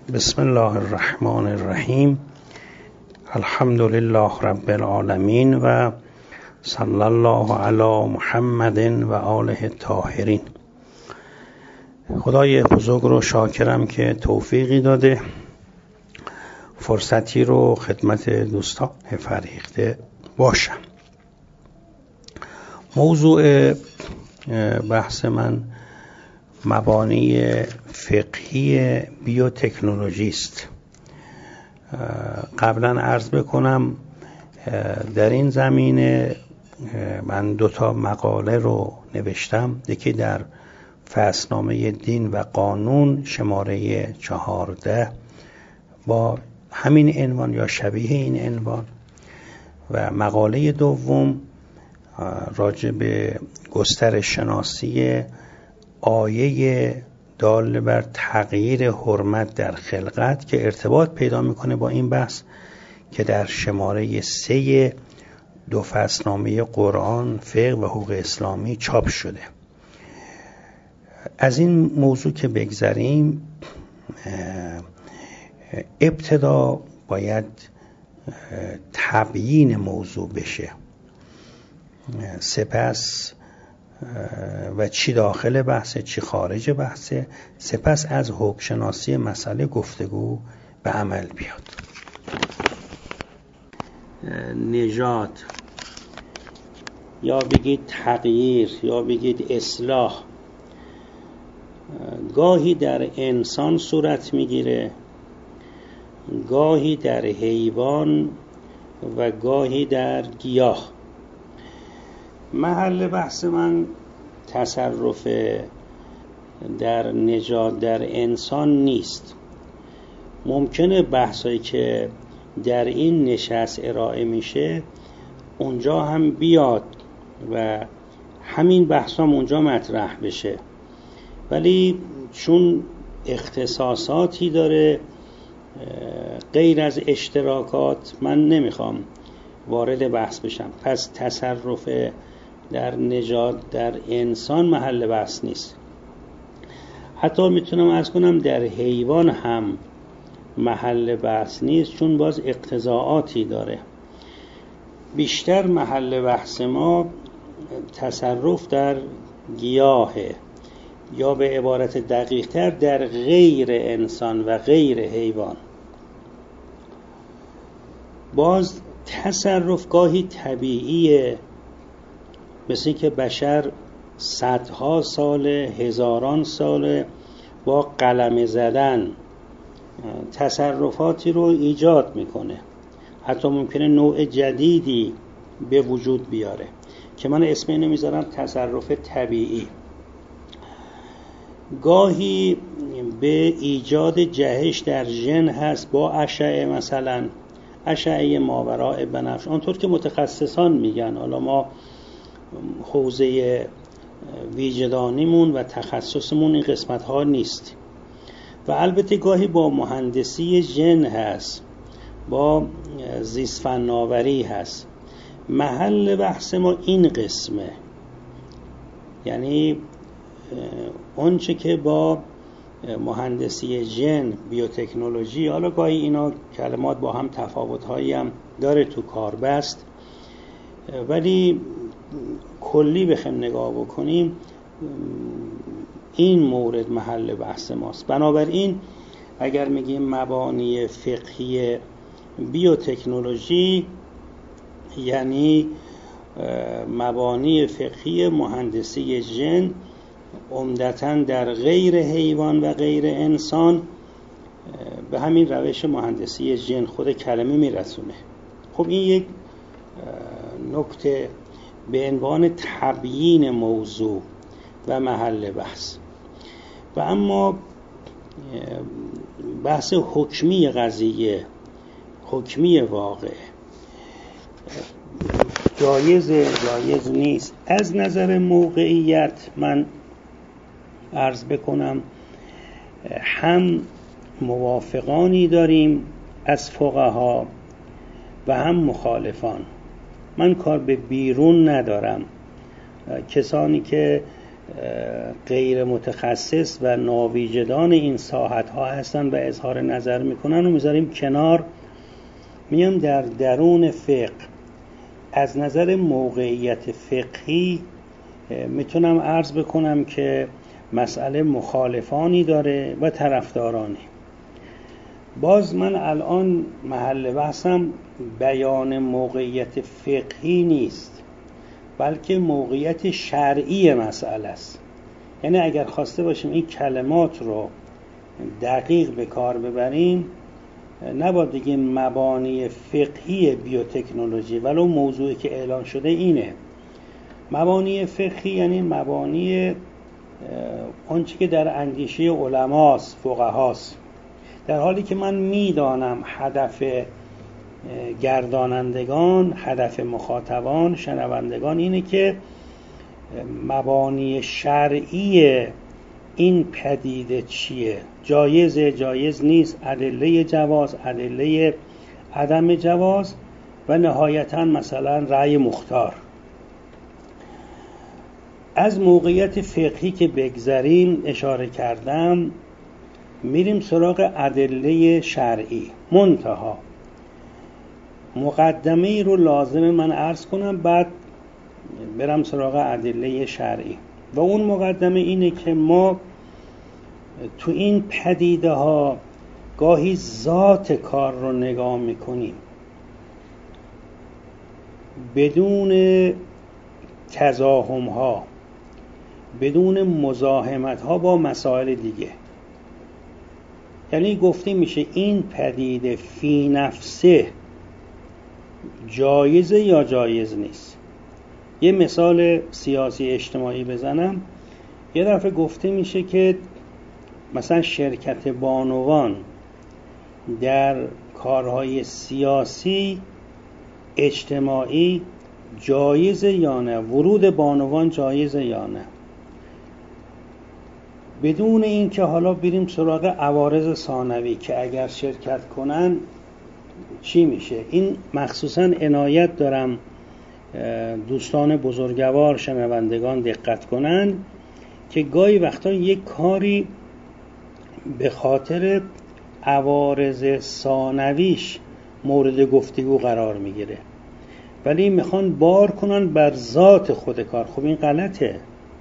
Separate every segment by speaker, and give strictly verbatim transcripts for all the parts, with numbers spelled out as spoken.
Speaker 1: بسم الله الرحمن الرحیم. الحمد لله رب العالمین و صلی الله علی محمد و آله الطاهرین. خدای بزرگ رو شاکرم که توفیقی داده فرصتی رو خدمت دوستان فرهیخته باشم. موضوع بحث من مبانی فقهی بیوتکنولوژی است. قبلا عرض بکنم در این زمینه من دو تا مقاله رو نوشتم، یکی در فصلنامه دین و قانون شماره چهارده با همین عنوان یا شبیه این عنوان، و مقاله دوم راجع به گسترش شناسی آیه دال بر تغییر حرمت در خلقت که ارتباط پیدا میکنه با این بحث که در شماره سه دو فصلنامه قرآن فقه و حقوق اسلامی چاپ شده. از این موضوع که بگذریم، ابتدا باید تبیین موضوع بشه، سپس و چی داخل بحثه چی خارج بحثه، سپس از حکم شناسی مسئله گفتگو به عمل بیاد. نژاد یا بگید تغییر یا بگید اصلاح گاهی در انسان صورت میگیره، گاهی در حیوان و گاهی در گیاه. محل بحث من تصرف در نژاد در انسان نیست. ممکنه بحثایی که در این نشست ارائه میشه اونجا هم بیاد و همین بحث هم اونجا مطرح بشه، ولی چون اختصاصاتی داره غیر از اشتراکات من نمیخوام وارد بحث بشم. پس تصرف در نژاد در انسان محل بحث نیست. حتی میتونم عرض کنم در حیوان هم محل بحث نیست، چون باز اقتضاعاتی داره. بیشتر محل بحث ما تصرف در گیاهه، یا به عبارت دقیق تر در غیر انسان و غیر حیوان. باز تصرف گاهی طبیعیه، مثل که بشر صدها سال هزاران سال با قلمه زدن تصرفاتی رو ایجاد میکنه، حتی ممکنه نوع جدیدی به وجود بیاره که من اسم اینو میذارم تصرف طبیعی. گاهی به ایجاد جهش در ژن هست با اشعه، مثلا اشعه ماوراء بنفش، آنطور که متخصصان میگن. حالا ما حوزه ویجدانیمون و تخصصمون این قسمت ها نیست. و البته گاهی با مهندسی ژن هست، با زیست فناوری هست. محل بحث ما این قسمه، یعنی اونچه که با مهندسی ژن، بیوتکنولوژی، حالا گاهی اینا کلمات با هم تفاوت‌هایی هم داره تو کاربست، ولی کلی بخوایم نگاه بکنیم این مورد محل بحث ماست. بنابراین اگر میگیم مبانی فقهی بیوتکنولوژی، یعنی مبانی فقهی مهندسی ژن عمدتاً در غیر حیوان و غیر انسان، به همین روش مهندسی ژن خود کلمه میرسونه. خب این یک نکته به عنوان تبیین موضوع و محل بحث. و اما بحث حکمی قضیه، حکمی واقع، جایزه جایز نیست. از نظر موقعیت من عرض بکنم هم موافقانی داریم از فقها و هم مخالفان. من کار به بیرون ندارم. کسانی که غیر متخصص و ناویجدان این ساحت ها هستن و اظهار نظر میکنن و میذاریم کنار. میام در درون فقه از نظر موقعیت فقهی میتونم عرض بکنم که مسئله مخالفانی داره و طرفدارانی. باز من الان محل بحثم بیان موقعیت فقهی نیست، بلکه موقعیت شرعی مسئله است. یعنی اگر خواسته باشیم این کلمات رو دقیق به کار ببریم، نباید بگیم مبانی فقهی بیوتکنولوژی، ولو موضوعی که اعلان شده اینه. مبانی فقهی یعنی مبانی آنچه که در اندیشه علماست، فقهاست، در حالی که من میدانم هدف گردانندگان، هدف مخاطبان، شنوندگان اینه که مبانی شرعی این پدیده چیه، جایزه، جایز نیست، ادله جواز، ادله عدم جواز و نهایتاً مثلا رأی مختار. از موقعیت فقهی که بگذریم اشاره کردم، میریم سراغ ادله شرعی. منتها مقدمه ای رو لازم من عرض کنم، بعد برم سراغ ادله شرعی. و اون مقدمه اینه که ما تو این پدیده ها گاهی ذات کار رو نگاه میکنیم بدون تزاحم ها، بدون مزاحمت ها با مسائل دیگه. یعنی گفته میشه این پدیده فی نفسه جایزه یا جایز نیست. یه مثال سیاسی اجتماعی بزنم. یه دفعه گفته میشه که مثلا شرکت بانوان در کارهای سیاسی اجتماعی جایزه یا نه، ورود بانوان جایزه یا نه، بدون این که حالا بریم سراغ عوارض ثانوی که اگر شرکت کنن چی میشه. این مخصوصا عنایت دارم دوستان بزرگوار شنوندگان دقت کنن که گاهی وقتا یک کاری به خاطر عوارض ثانویش مورد گفتگو قرار میگیره، ولی میخوان بار کنن بر ذات خود کار. خب این غلطه.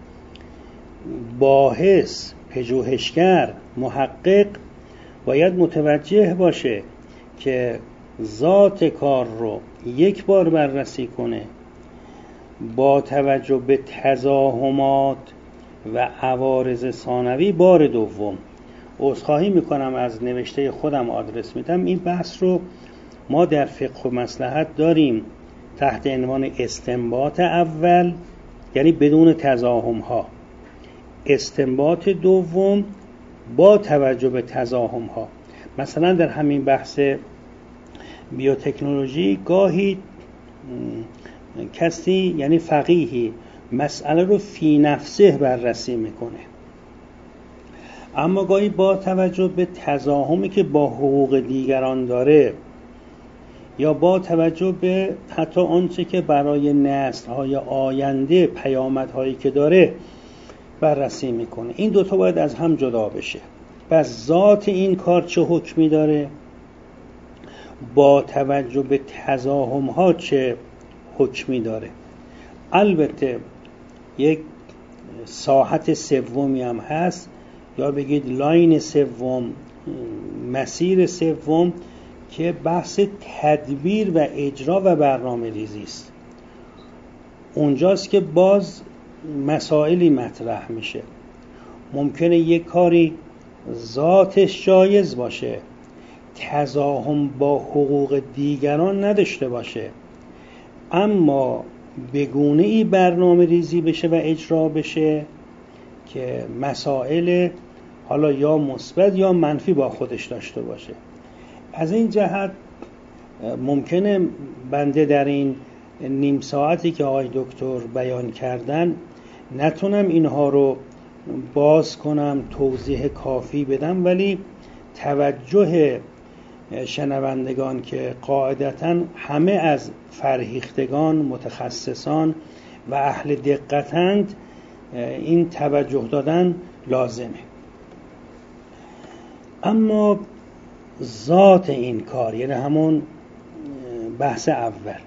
Speaker 1: باحث، پژوهشگر، محقق باید متوجه باشه که ذات کار رو یک بار بررسی کنه، با توجه به تزاحمات و عوارض ثانوی بار دوم. عذرخواهی میکنم از نوشته خودم آدرس میدم. این بحث رو ما در فقه و مصلحت داریم تحت عنوان استنباط اول، یعنی بدون تزاحم ها، استنباط دوم با توجه به تزاحم ها. مثلا در همین بحث بیوتکنولوژی گاهی کسی یعنی فقیهی مسئله رو فی نفسه بررسی میکنه، اما گاهی با توجه به تزاحمی که با حقوق دیگران داره یا با توجه به حتی آنچه که برای نسل‌های آینده پیامدهایی که داره بررسی میکنه. این دوتا باید از هم جدا بشه. پس ذات این کار چه حکمی داره، با توجه به تزاحم ها چه حکمی داره. البته یک ساحت سومی هم هست، یا بگید لاین سوم، مسیر سوم، که بحث تدبیر و اجرا و برنامه ریزی است. اونجاست که باز مسائلی مطرح میشه. ممکنه یک کاری ذاتش جایز باشه، تزاحم با حقوق دیگران نداشته باشه، اما به گونه‌ای برنامه ریزی بشه و اجرا بشه که مسائل حالا یا مثبت یا منفی با خودش داشته باشه. از این جهت ممکنه بنده در این نیم ساعتی که آقای دکتر بیان کردن نتونم اینها رو باز کنم، توضیح کافی بدم، ولی توجه شنوندگان که قاعدتاً همه از فرهیختگان، متخصصان و اهل دقتند این توجه دادن لازمه. اما ذات این کار، یعنی همون بحث اول،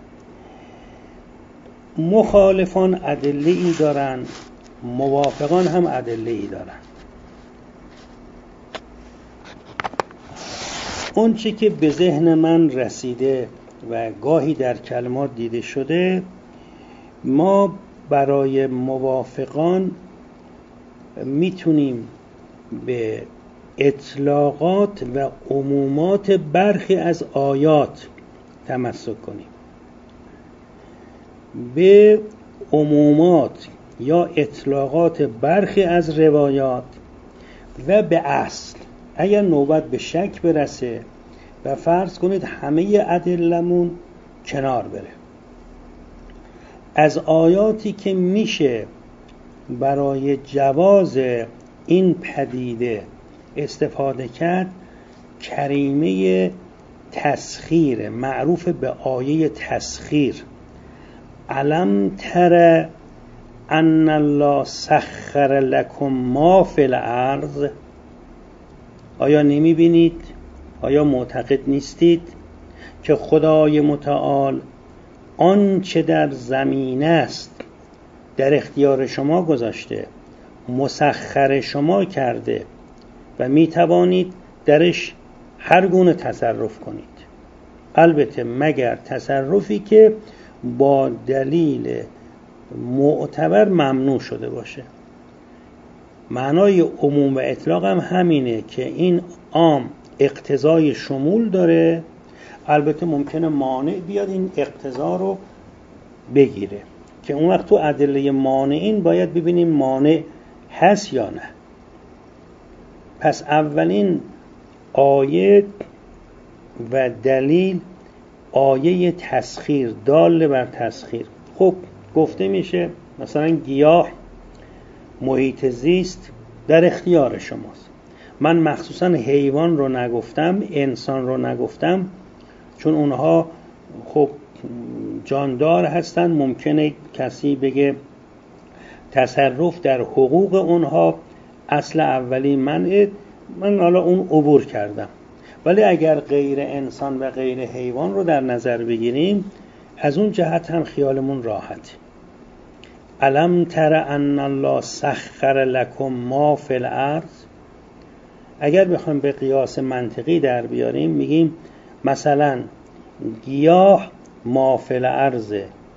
Speaker 1: مخالفان ادله ای دارن، موافقان هم ادله ای دارن. اون چی که به ذهن من رسیده و گاهی در کلمات دیده شده، ما برای موافقان میتونیم به اطلاقات و عمومات برخی از آیات تمسک کنیم، به عمومات یا اطلاقات برخی از روایات و به اصل. اگر نوبت به شک برسه و فرض کنید همه ادلمون کنار بره، از آیاتی که میشه برای جواز این پدیده استفاده کرد، کریمه تسخیر معروف به آیه تسخیر، الم تر ان الله سخر لکم ما فی الارض، آیا نمی بینید، آیا معتقد نیستید که خدای متعال آنچه در زمین است در اختیار شما گذاشته، مسخر شما کرده و می توانید درش هر گونه تصرف کنید، البته مگر تصرفی که با دلیل معتبر ممنوع شده باشه. معنای عموم و اطلاق هم همینه که این عام اقتضای شمول داره، البته ممکنه مانع بیاد این اقتضا رو بگیره، که اون وقت تو ادله مانعین باید ببینیم مانع هست یا نه. پس اولین آیه و دلیل آیه تسخیر، دال بر تسخیر. خب گفته میشه مثلا گیاه، محیط زیست در اختیار شماست. من مخصوصا حیوان رو نگفتم، انسان رو نگفتم، چون اونها خب جاندار هستن، ممکنه کسی بگه تصرف در حقوق اونها اصل اولی منه، من حالا اون عبور کردم. ولی اگر غیر انسان و غیر حیوان رو در نظر بگیریم، از اون جهت هم خیالمون راحت. الم تر ان الله سخر لکم ما فی الارض، اگر بخوایم به قیاس منطقی در بیاریم، میگیم مثلا گیاه ما فی الارض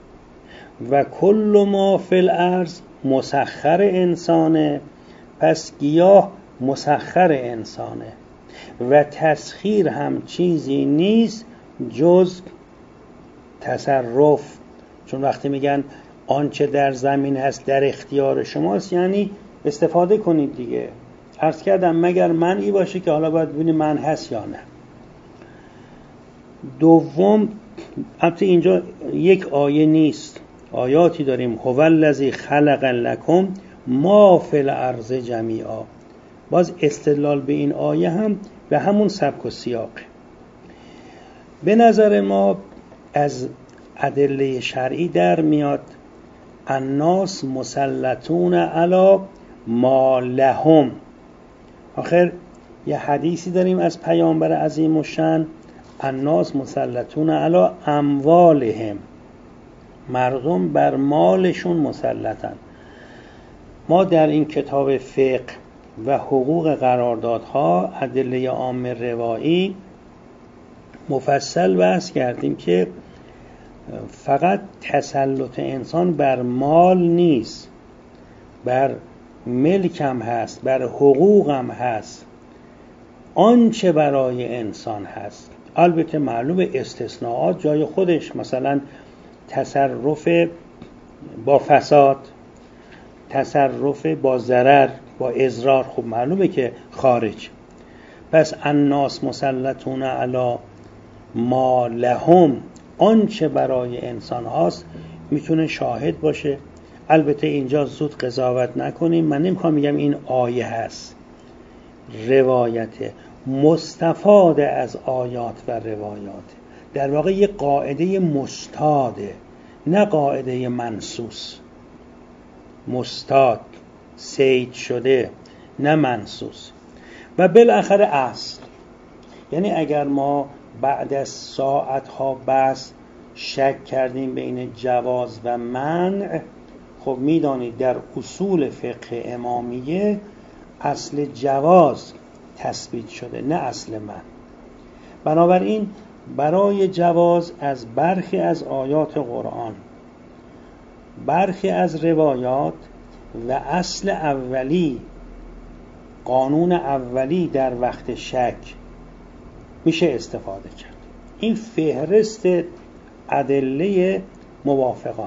Speaker 1: و کل ما فی الارض مسخر انسانه، پس گیاه مسخر انسانه و تسخیر هم چیزی نیست جز تصرف. چون وقتی میگن آنچه در زمین هست در اختیار شماست، یعنی استفاده کنید دیگه. عرض کردم مگر منعی باشه که حالا باید ببینیم من هست یا نه. دوم، البته اینجا یک آیه نیست، آیاتی داریم. هو الذی خلق لکم ما فی الارض جمیعا، باز استدلال به این آیه هم به همون سبک و سیاق. به نظر ما از ادله شرعی در میاد الناس مسلطون علی ما لهم. آخر یه حدیثی داریم از پیامبر عظیم الشأن، الناس مسلطون علی اموالهم، مردم بر مالشون مسلطن. ما در این کتاب فقه و حقوق قراردادها ادله عام روایی مفصل بحث کردیم که فقط تسلط انسان بر مال نیست، بر ملک هم هست، بر حقوق هم هست، آنچه برای انسان هست. البته معلوم استثناءات جای خودش، مثلا تصرف با فساد، تصرف با ضرر، با اضرار، خب معلومه که خارج. پس الناس مسلطون علی ما لهم، آنچه برای انسان هاست میتونه شاهد باشه. البته اینجا زود قضاوت نکنیم، من نمیخوام میگم این آیه هست، روایت مستفاد از آیات و روایات، در واقع یه قاعده مستاده، نه قاعده منصوص. مستاد صید شده نه منصوص. و بالاخره اصل، یعنی اگر ما بعد از ساعتها بحث شک کردیم بین جواز و منع، خب میدانید در اصول فقه امامیه اصل جواز تثبیت شده نه اصل منع. بنابراین برای جواز از برخی از آیات قرآن، برخی از روایات و اصل اولی، قانون اولی در وقت شک میشه استفاده کرد. این فهرست ادله موافقان.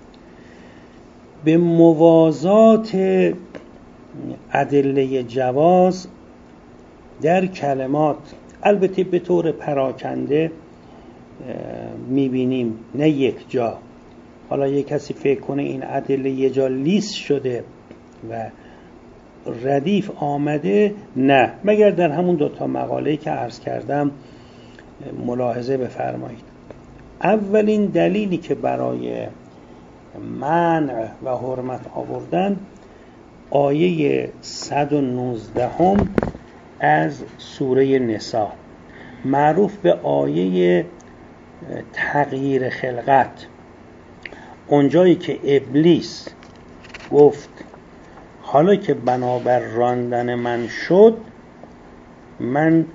Speaker 1: به موازات ادله جواز در کلمات البته به طور پراکنده میبینیم، نه یک جا. حالا یک کسی فکر کنه این ادله یه جا لیست شده و ردیف آمده، نه، مگر در همون دوتا مقاله‌ای که عرض کردم ملاحظه بفرمایید. اولین دلیلی که برای منع و حرمت آوردن آیه صد و نوزده هم از سوره نساء، معروف به آیه تغییر خلقت، اونجایی که ابلیس گفت حالا که بنابر راندن من شد، من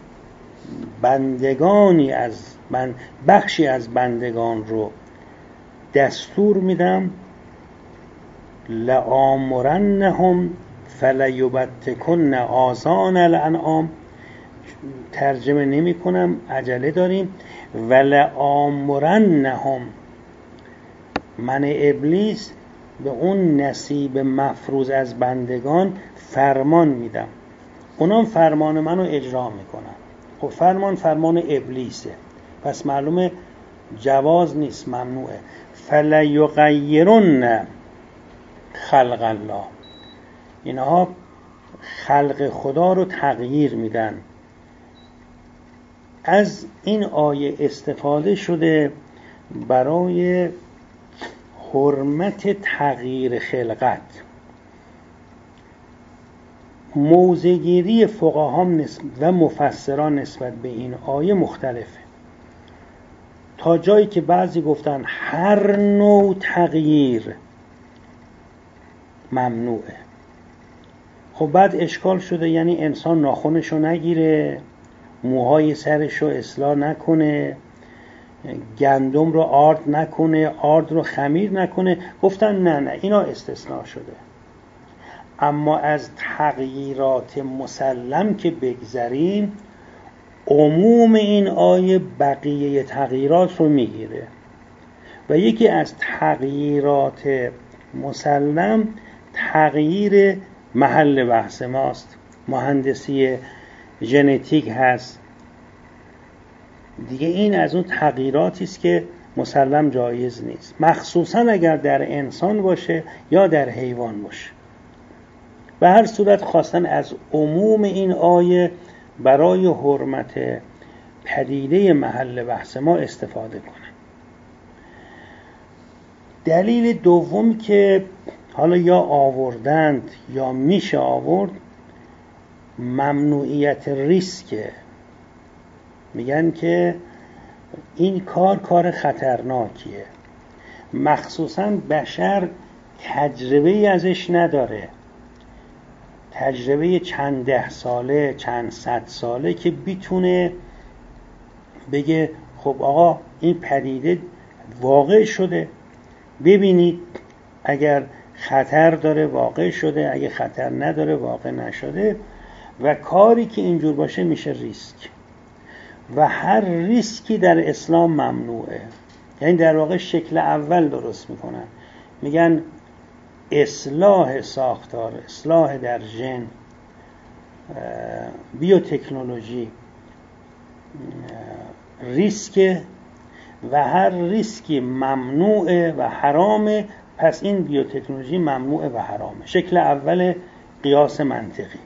Speaker 1: بندگانی از من بخشی از بندگان رو دستور میدم لآمرنهم فلیبتکن آذان الانعام. ترجمه نمی کنم، عجله داریم. ولآمرنهم، من ابلیس به اون نصیب مفروض از بندگان فرمان میدم، اونام فرمان منو اجرا میکنن. خب فرمان فرمان ابلیسه، پس معلومه جواز نیست، ممنوعه. فلیغیرن خلق الله، اینها خلق خدا رو تغییر میدن. از این آیه استفاده شده برای حرمت تغییر خلقت. موضع‌گیری فقها و مفسران نسبت به این آیه مختلفه، تا جایی که بعضی گفتن هر نوع تغییر ممنوعه. خب بعد اشکال شده، یعنی انسان ناخنشو نگیره، موهای سرشو اصلاح نکنه، گندم رو آرد نکنه، آرد رو خمیر نکنه. گفتن نه نه اینا استثناء شده. اما از تغییرات مسلم که بگذریم، عموم این آیه بقیه تغییرات رو میگیره و یکی از تغییرات مسلم تغییر محل بحث ماست، مهندسی ژنتیک هست دیگه. این از اون تغییراتی است که مسلم جایز نیست، مخصوصا اگر در انسان باشه یا در حیوان باشه. به هر صورت خواستن از عموم این آیه برای حرمت پدیده محل بحث ما استفاده کنن. دلیل دوم که حالا یا آوردند یا میشه آورد، ممنوعیت ریسکه. میگن که این کار کار خطرناکیه، مخصوصا بشر تجربه ازش نداره، تجربه چند ده ساله چند صد ساله که بیتونه بگه خب آقا این پدیده واقع شده، ببینید اگر خطر داره واقع شده، اگه خطر نداره واقع نشده. و کاری که اینجور باشه میشه ریسک، و هر ریسکی در اسلام ممنوعه. یعنی در واقع شکل اول درست میکنن، میگن اصلاح ساختار، اصلاح در ژن، بیوتکنولوژی ریسک و هر ریسکی ممنوعه و حرامه، پس این بیوتکنولوژی ممنوعه و حرامه. شکل اول قیاس منطقی.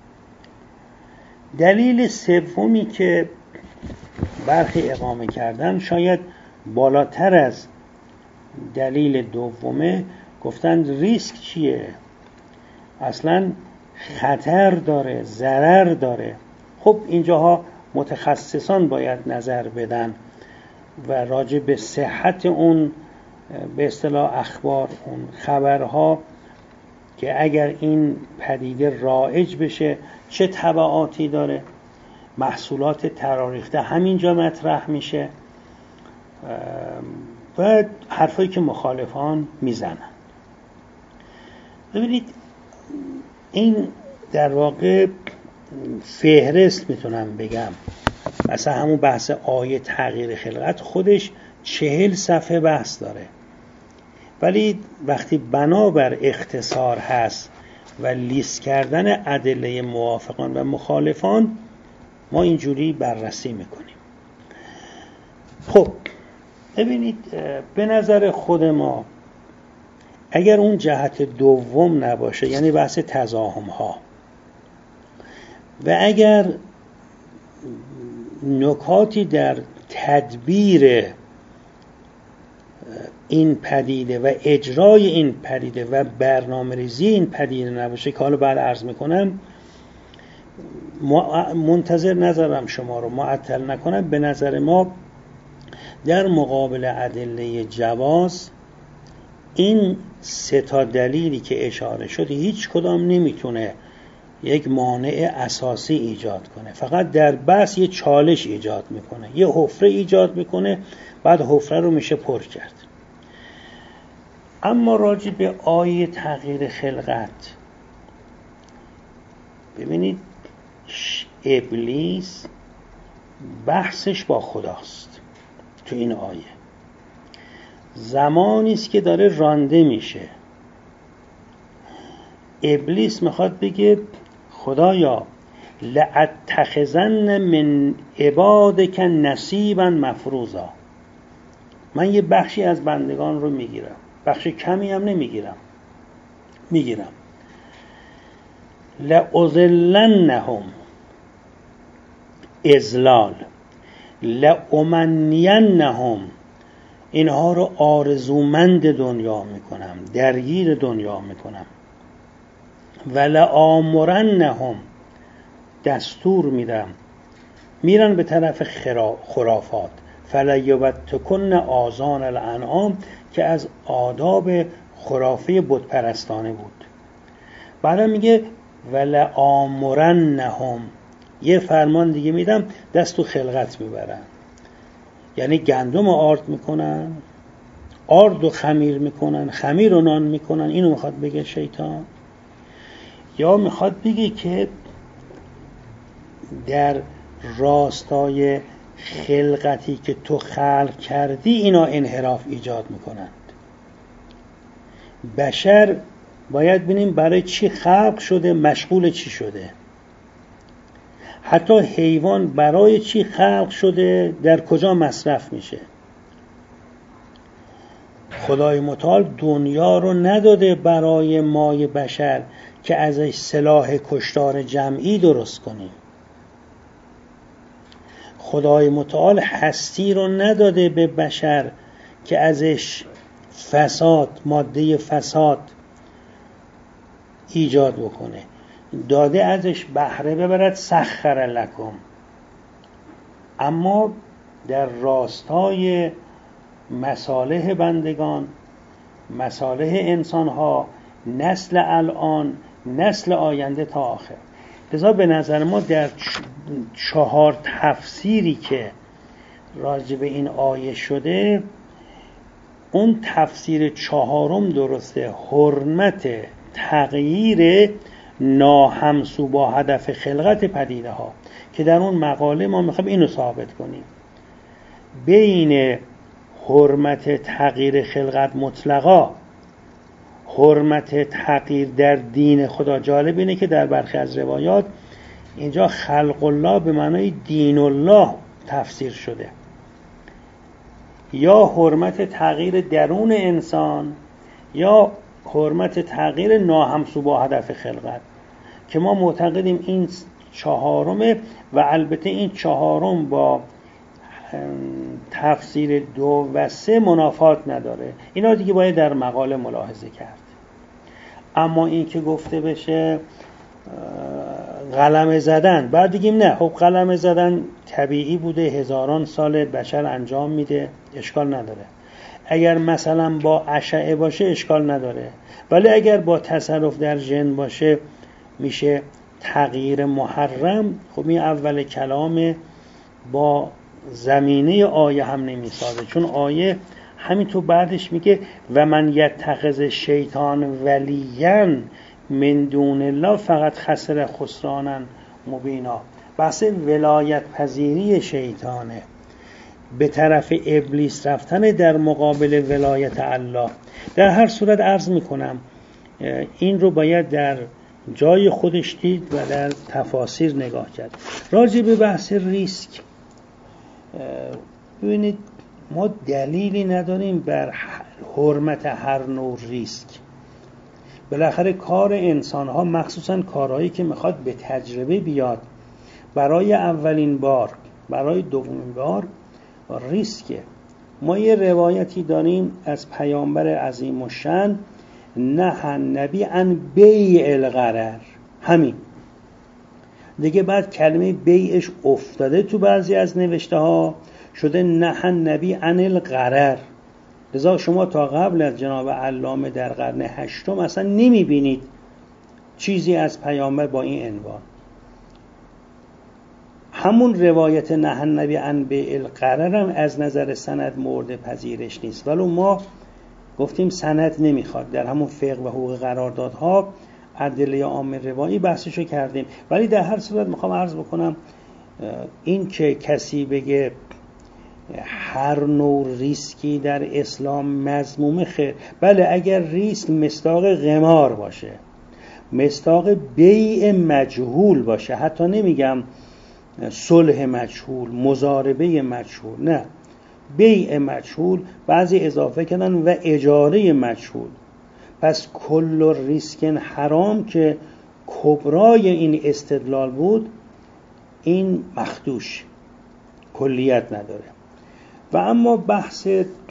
Speaker 1: دلیل سومی که برخی اقامه کردن شاید بالاتر از دلیل دومه، گفتن ریسک چیه؟ اصلا خطر داره، ضرر داره. خب اینجاها متخصصان باید نظر بدن و راجع به صحت اون به اصطلاح اخبار، اون خبرها که اگر این پدیده رایج بشه چه تبعاتی داره. محصولات تراریخته همینجا مطرح میشه و حرفایی که مخالفان میزنن. ببینید این در واقع فهرست میتونم بگم، مثلا همون بحث آیه تغییر خلقت خودش چهل صفحه بحث داره، ولی وقتی بنابر اختصار هست و لیست کردن ادله موافقان و مخالفان ما اینجوری بررسی میکنیم. خب ببینید به نظر خود ما اگر اون جهت دوم نباشه، یعنی بحث تزاحم ها، و اگر نکاتی در تدبیر این پدیده و اجرای این پدیده و برنامه ریزی این پدیده نباشه که حالا بعد عرض میکنم، منتظر نذارم شما رو معطل نکنم، به نظر ما در مقابل ادله جواز این سه تا دلیلی که اشاره شده هیچ کدام نمیتونه یک مانع اساسی ایجاد کنه، فقط در بحث یه چالش ایجاد میکنه، یه حفره ایجاد میکنه، بعد حفره رو میشه پر کرد. اما راجع به آیه تغییر خلقت ببینید ابلیس بحثش با خداست تو این آیه. زمانی است که داره رانده میشه، ابلیس میخواد بگه خدایا لأتخذن من عبادک نصیبا مفروضا، من یه بخشی از بندگان رو میگیرم، بخش کمی هم نمیگیرم، میگیرم. لأضلنهم اضلال، لأمنینهم، اینها رو آرزومند دنیا میکنم، درگیر دنیا میکنم. ولآمرنهم، دستور میدم میرن به طرف خرافات. فلیبتکن آذان الانعام، که از آداب خرافه بت پرستانه بود. بعدا میگه ولآمرنهم، یه فرمان دیگه میدم، دست تو خلقت میبرن، یعنی گندم آرد میکنن، آرد و خمیر میکنن، خمیر و نان میکنن. اینو میخواد بگه شیطان، یا میخواد بگه که در راستای خلقتی که تو خلق کردی اینا انحراف ایجاد میکنند. بشر باید ببینیم برای چی خلق شده، مشغول چی شده. حتی حیوان برای چی خلق شده، در کجا مصرف میشه. خدای متعال دنیا رو نداده برای مای بشر که ازش سلاح کشتار جمعی درست کنیم. خدای متعال هستی رو نداده به بشر که ازش فساد، ماده فساد ایجاد بکنه. داده ازش بهره ببرد، سخر لکم. اما در راستای مصالح بندگان، مصالح انسانها، نسل الان، نسل آینده تا آخر. لذا به نظر ما در چهار تفسیری که راجع به این آیه شده، اون تفسیر چهارم درسته، حرمت تغییر ناهمسو با هدف خلقت پدیده ها، که در اون مقاله ما میخوایم اینو ثابت کنیم. بین حرمت تغییر خلقت مطلقا، حرمت تغییر در دین خدا، جالب اینه که در برخی از روایات اینجا خلق الله به معنای دین الله تفسیر شده، یا حرمت تغییر درون انسان، یا حرمت تغییر ناهمسو با هدف خلقت، که ما معتقدیم این چهارمه. و البته این چهارم با تفسیر دو و سه منافات نداره. اینا دیگه باید در مقاله ملاحظه کرد. اما این که گفته بشه قلمه زدن، بعد بگیم نه خب قلمه زدن طبیعی بوده، هزاران سال بشر انجام میده، اشکال نداره. اگر مثلا با اشعه باشه اشکال نداره، ولی اگر با تصرف در جن باشه میشه تغییر محرم. خب این اول کلام با زمینه آیه هم نمیسازه، چون آیه همین تو بعدش میگه و من یتخذ شیطان ولیاً من دون الله فقط خسر خسرانا مبینا. بحث ولایت پذیری شیطانه، به طرف ابلیس رفتن در مقابل ولایت الله. در هر صورت عرض میکنم این رو باید در جای خودش دید و در تفاسیر نگاه کرد. راجع به بحث ریسک، ببینید ما دلیلی نداریم بر حرمت هر نوع ریسک. بالاخره کار انسان ها، مخصوصا کارهایی که میخواد به تجربه بیاد، برای اولین بار، برای دومین بار ریسکه. ما یه روایتی داریم از پیامبر عظیم الشأن نه النبی عن بیع الغرر، همین دیگه. بعد کلمه بیعش افتاده تو بعضی از نوشته ها، شده نه النبی عن الغرر. لذا شما تا قبل از جناب علامه در قرن هشتم اصلا نمی بینید چیزی از پیامبر با این عنوان. همون روایت نه النبی عن بیع الغرر هم از نظر سند مورد پذیرش نیست، ولی ما گفتیم سند نمیخواد. در همون فقه و حقوق قراردادها ادله عام روایی بحثشو کردیم. ولی در هر صورت میخوام عرض بکنم این که کسی بگه هر نوع ریسکی در اسلام مذمومه، خیر. بله اگر ریسک مصداق قمار باشه، مصداق بیع مجهول باشه، حتی نمیگم صلح مجهول، مضاربه مجهول، نه، بیع مجهول، بعضی اضافه کردن و اجاره مجهول، پس کل ریسک حرام که کبرای این استدلال بود، این مخدوش، کلیت نداره. و اما بحث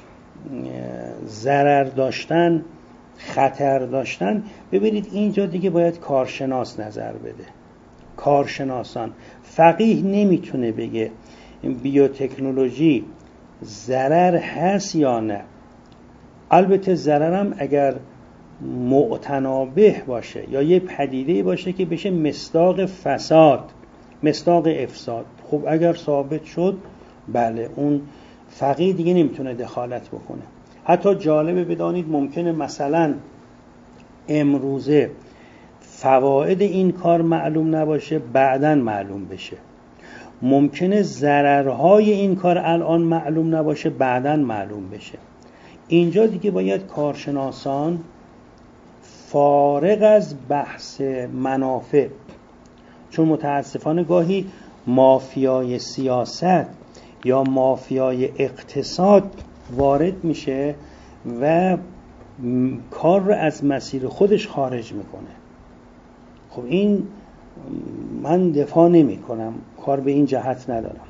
Speaker 1: ضرر داشتن، خطر داشتن، ببینید اینجا دیگه باید کارشناس نظر بده. کارشناسان، فقیه نمیتونه بگه بیوتکنولوژی ضرر هست یا نه. البته ضرر هم اگر معتنابه باشه یا یه پدیده باشه که بشه مصداق فساد، مصداق افساد، خب اگر ثابت شد بله، اون فقیه دیگه نمیتونه دخالت بکنه. حتی جالبه بدانید ممکنه مثلا امروزه فواید این کار معلوم نباشه، بعداً معلوم بشه. ممکنه ضررهای این کار الان معلوم نباشه، بعداً معلوم بشه. اینجا دیگه باید کارشناسان فارغ از بحث منافع، چون متاسفانه گاهی مافیای سیاست یا مافیای اقتصاد وارد میشه و کار رو از مسیر خودش خارج میکنه. خب این من دفاع نمی کنم، کار به این جهت ندارم.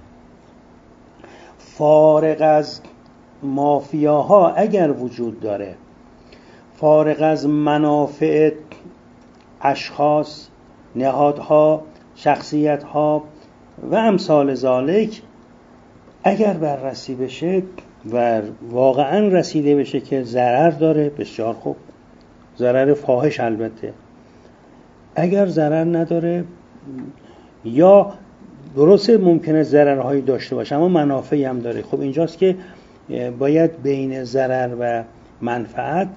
Speaker 1: فارغ از مافیاها اگر وجود داره، فارغ از منافع اشخاص، نهادها، شخصیتها و امثال ذالک، اگر بررسی بشه و واقعا رسیده بشه که ضرر داره، بسیار خوب، ضرر فاحش البته. اگر ضرر نداره یا درسته ممکنه ضررهایی داشته باشه اما منافعی هم داره، خب اینجاست که باید بین ضرر و منفعت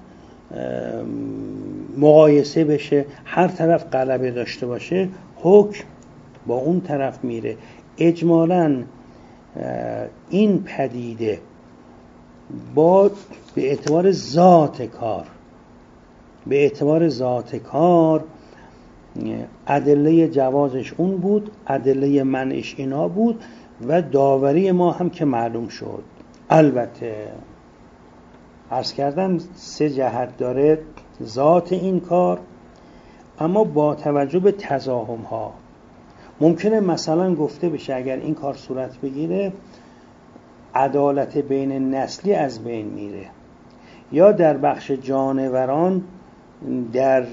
Speaker 1: مقایسه بشه. هر طرف غلبه داشته باشه حکم با اون طرف میره. اجمالاً این پدیده با به اعتبار ذات کار به اعتبار ذات کار ادله جوازش اون بود، ادله منعش اینا بود و داوری ما هم که معلوم شد. البته عرض کردم سه جهت داره ذات این کار، اما با توجه به تزاحم ها ممکنه مثلا گفته بشه اگر این کار صورت بگیره عدالت بین نسلی از بین میره، یا در بخش جانوران در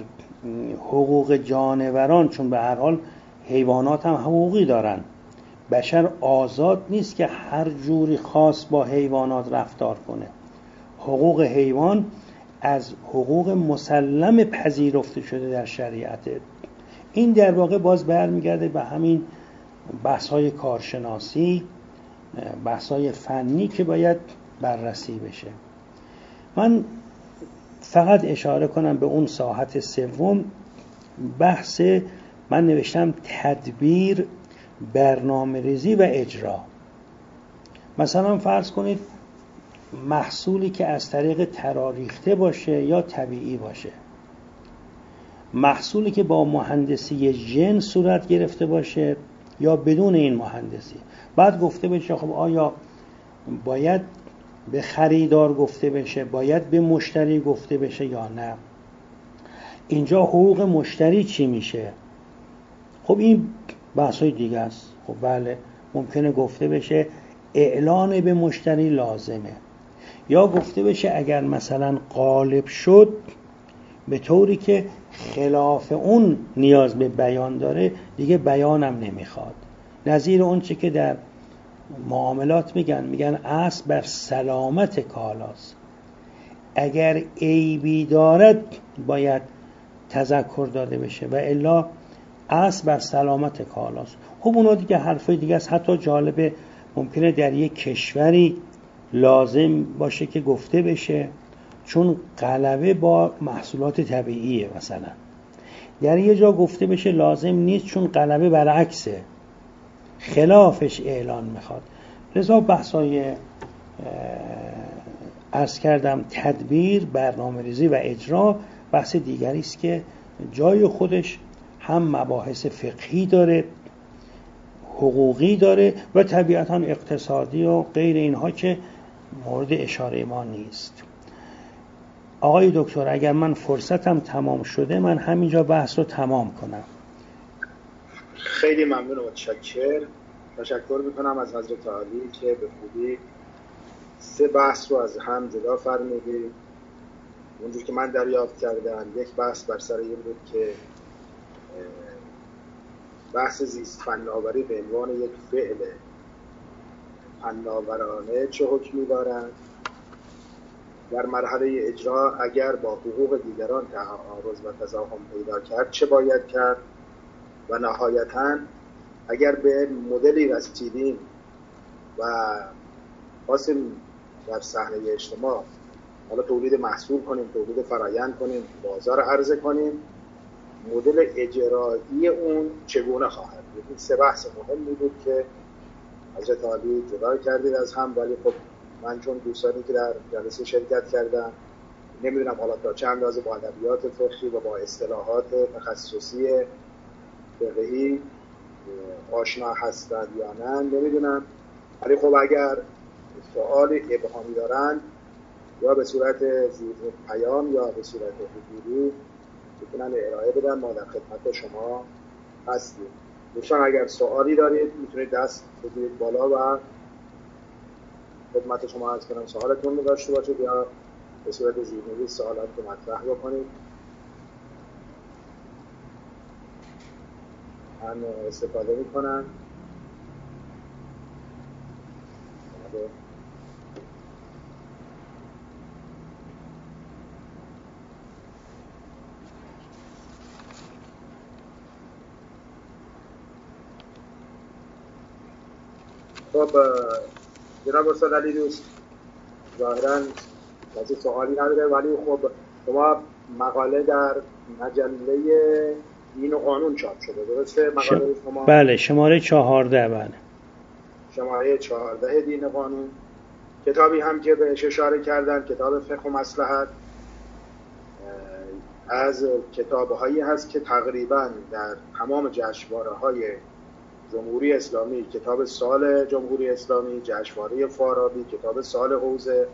Speaker 1: حقوق جانوران، چون به هر حال حیوانات هم حقوقی دارن، بشر آزاد نیست که هر جوری خاص با حیوانات رفتار کنه. حقوق حیوان از حقوق مسلم پذیرفته شده در شریعت. این در واقع باز برمیگرده به همین بحث‌های کارشناسی، بحث‌های فنی که باید بررسی بشه. من فقط اشاره کنم به اون ساحت سوم، بحث من نوشتم تدبیر، برنامه‌ریزی و اجرا. مثلا فرض کنید محصولی که از طریق تراریخته باشه یا طبیعی باشه، محصولی که با مهندسی ژن صورت گرفته باشه یا بدون این مهندسی. بعد گفته بشه خب آیا باید به خریدار گفته بشه، باید به مشتری گفته بشه یا نه؟ اینجا حقوق مشتری چی میشه؟ خب این بحثای دیگه است. خب بله، ممکنه گفته بشه اعلان به مشتری لازمه، یا گفته بشه اگر مثلا غالب شد به طوری که خلاف اون نیاز به بیان داره دیگه بیانم نمیخواد. نظیر اون چه که در معاملات میگن میگن اصل بر سلامت کالاست، اگر عیبی دارد باید تذکر داده بشه و الا اصل بر سلامت کالاست. خب اونا دیگه حرفای دیگه است. حتی جالبه ممکنه در یک کشوری لازم باشه که گفته بشه چون غلبه با محصولات طبیعیه، مثلا در یه جا گفته بشه لازم نیست چون غلبه برعکسه، خلافش اعلان میخواد. لذا بحثای عرض کردم تدبیر، برنامه‌ریزی و اجرا بحث دیگری است که جای خودش هم مباحث فقهی داره، حقوقی داره و طبیعتاً اقتصادی و غیر اینها که مورد اشاره ما نیست. آقای دکتر اگر من فرصتم تمام شده من همینجا بحث رو تمام کنم.
Speaker 2: خیلی ممنون و متشکر. تشکر میکنم از حضرت عالی که به خوبی سه بحث رو از هم جدا فرمودید. اونجور که من دریافت کردم یک بحث بر سر این بود که بحث زیست فناوری به عنوان یک فعل فناورانه چه حکمی دارند، در مرحله اجرا اگر با حقوق دیگران تعارض و تضاهم پیدا کرد چه باید کرد، و نهایتاً اگر به مدلی رسیدیم و خواستیم در صحنه اجتماع حالا تولید محصول کنیم، تولید فرآیند کنیم، بازار عرضه کنیم، مدل اجرایی اون چگونه خواهد بود. این سه بحث مهمی بود که حضرت عالی جدا کردید از هم، ولی خب من چون دوستانی که در جلسه شرکت کردم نمیدونم حالا تا چند اندازه با ادبیات فقهی و با اصطلاحات تخصصی فقهی آشنا هستند یا نه نمیدونم، ولی خب اگر سوال ابهامی دارن یا به صورت زیر پیام یا به صورت حضوری میتونن ارائه بدن، ما در خدمت شما هستیم. دوستان اگر سوالی دارید میتونید دست بدید بالا و خدمت شما عرض کنم سوالتون رو داشته باشید یا به صورت زیرنویس سوالات رو مطرح بکنید. من استفاده میکنم. خب جناب استاد علی دوست ظاهراً کسی سوالی نداره، ولی خب شما مقاله در مجله دین و قانون چاپ شده درسته؟ مقاله شما
Speaker 1: بله شماره چهارده. بله
Speaker 2: شماره چهارده دین و قانون. کتابی هم که بهش اشاره کردن کتاب فقه و مصلحت از کتاب‌هایی هست که تقریباً در تمام جشنواره‌های جمهوری اسلامی، کتاب سال جمهوری اسلامی، جشنواره فارابی، کتاب سال حوزه،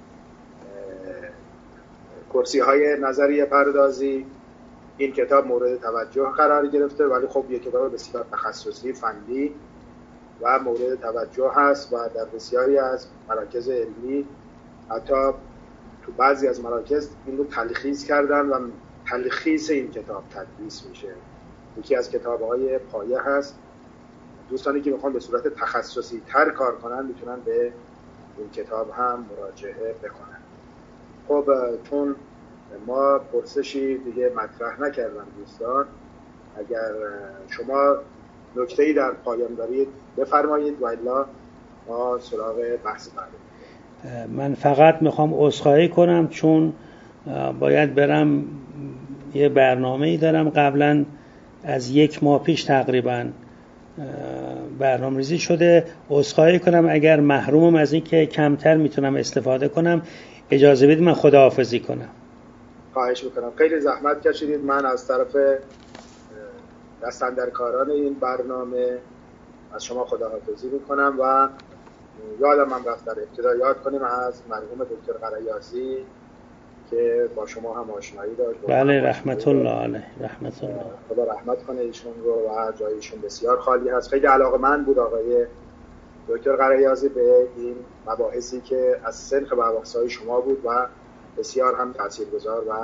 Speaker 2: کرسی‌های نظریه پردازی، این کتاب مورد توجه قرار گرفته، ولی خب یک کتاب بسیار تخصصی فنی و مورد توجه هست و در بسیاری از مراکز علمی حتی تو بعضی از مراکز این رو تلخیص کردن و تلخیص این کتاب تدریس میشه. یکی از کتاب‌های پایه هست. دوستانی که میخوان به صورت تخصصی تر کار کنن میتونن به این کتاب هم مراجعه بکنن. خب چون ما پرسشی دیگه مطرح نکردن دوستان، اگر شما نکته‌ای در پایان دارید بفرمایید و الا ما سراغ بحث بعدی.
Speaker 1: من فقط میخوام عذرخواهی کنم چون باید برم، یه برنامه‌ای دارم قبلا از یک ماه پیش تقریبا برنامه‌ریزی شده. عذرخواهی کنم اگر محرومم از این که کمتر میتونم استفاده کنم. اجازه بدید من خداحافظی کنم.
Speaker 2: خواهش میکنم. خیلی زحمت کشیدید. من از طرف دستاندرکاران این برنامه از شما خداحافظی میکنم و یادم هم رفت در ابتدا یاد کنیم از مرحوم دکتر قریاضی که با شما هم آشنایی داشت.
Speaker 1: بله رحمت الله علیه، رحمت الله،
Speaker 2: خدا رحمت کنه ایشون رو و جای ایشون بسیار خالی هست. خیلی علاقه‌مند بود آقای دکتر قریاضی به این مباحثی که از سنخ مباحث‌های شما بود و بسیار هم تاثیرگذار و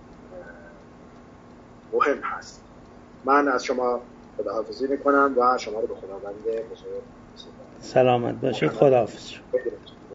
Speaker 2: مهم هست. من از شما خداحافظی میکنم و شما رو به خداوند بزرگ
Speaker 1: سلامت باشید. خداحافظ.